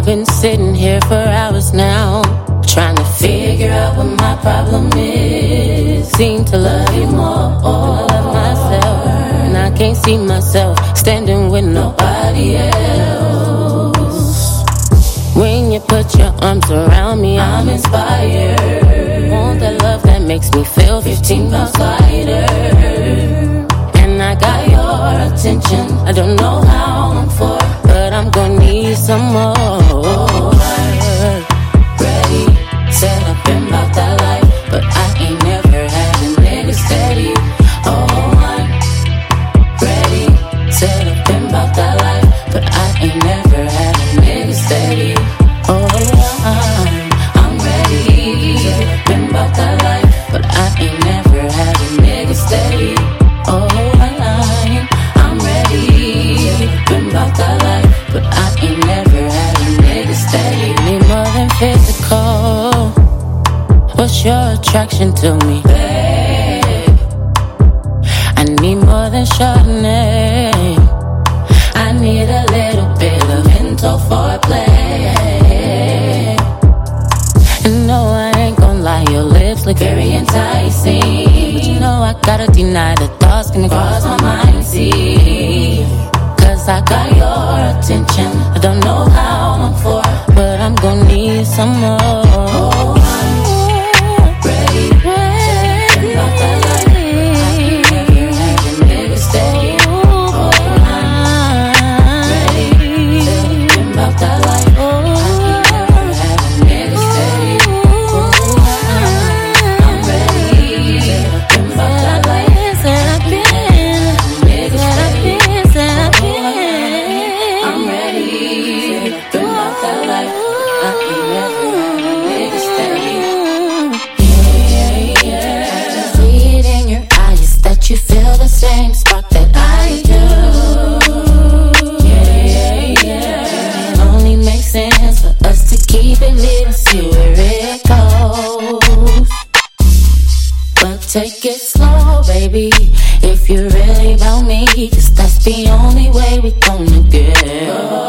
I've been sitting here for hours now, trying to figure out what my problem is. Seem to love you more, I love myself, and I can't see myself standing with nobody else. When you put your arms around me, I'm inspired. Want that love that makes me feel 15 pounds lighter. And I got your attention, I don't know how long for, but I'm gonna need some more. Ready, said I've been about that life, but I ain't never had a nigga steady. Oh, I'm ready, said I've been about that life, but I ain't never had a nigga steady. Oh, I'm ready, said I've been about that life, but I ain't never had a nigga steady. Oh, I'm ready, I've been about that life, but I ain't never had a nigga steady. Need more than physical. What's your attraction to me, babe? I need more than Chardonnay. I need a little bit of mental foreplay. And no, I ain't gon' lie, your lips look very enticing, but you know I gotta deny the thoughts gonna cross my mind, see. Cause I got your attention, I don't know how long for, but I'm gon' need some more. Oh, I'm ready, ready. About that life, I ain't never had a nigga steady. Oh, I'm ready, thinking about that life, I ain't never had a nigga steady. Oh, I'm ready, thinking about that life, I ain't never had a nigga steady. I'm ready, thinking about that life, I ain't never had a nigga steady. Yeah. I can see it in your eyes that you feel the same spark that I do. Yeah. It only makes sense for us to keep it lit and see where it goes. But take it slow, baby, if you're really about me, 'cause that's the only way we gonna get.